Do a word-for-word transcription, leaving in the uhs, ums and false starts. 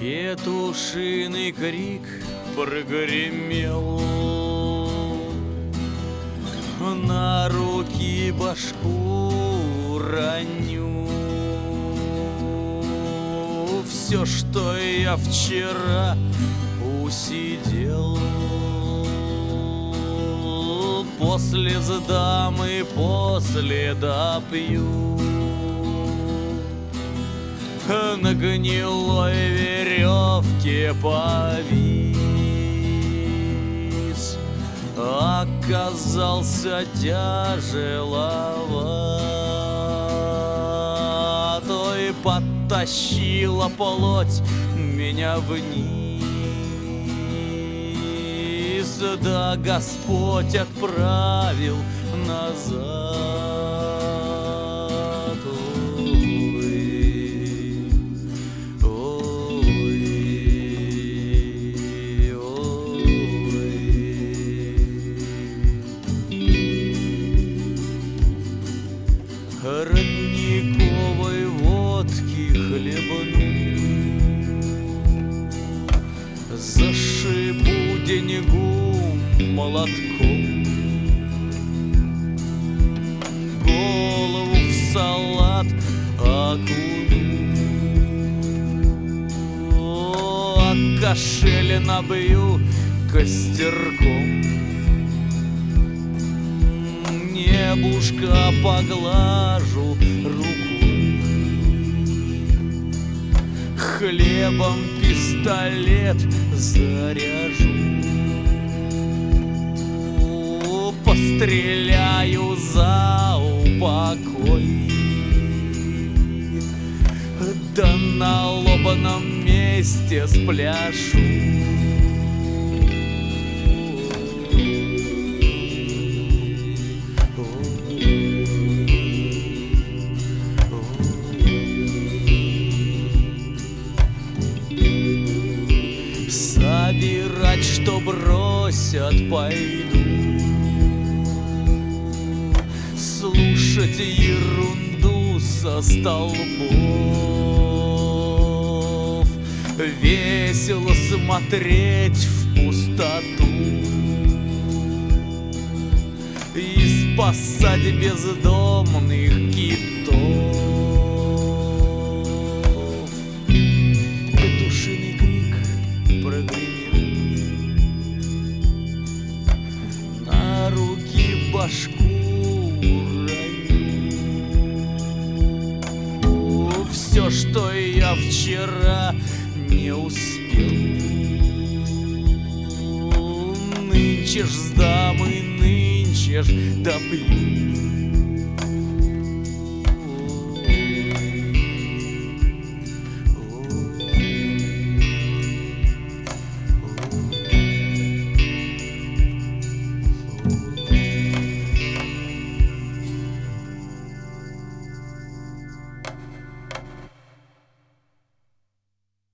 Петушиный крик прогремел, на руки башку раню. Все, что я вчера усидел, после сдам и после допью. На гнилой веревке повис, оказался тяжеловат. Ой, потащила плоть меня вниз, да Господь отправил назад. Родниковой водки хлебну, зашибу деньгу молотком, голову в салат окуну, а кошель набью костерком. Небушка поглажу рукой, хлебом пистолет заряжу, постреляю за упокой, да на лобном месте спляшу. Собирать, что бросят, пойду, слушать ерунду со столбов, весело смотреть в пустоту и спасать бездомных китов. Петушиный крик прогремел, на руки башку раню. Все, что я вчера не успел, нынче ж сдам и нынче ж допью.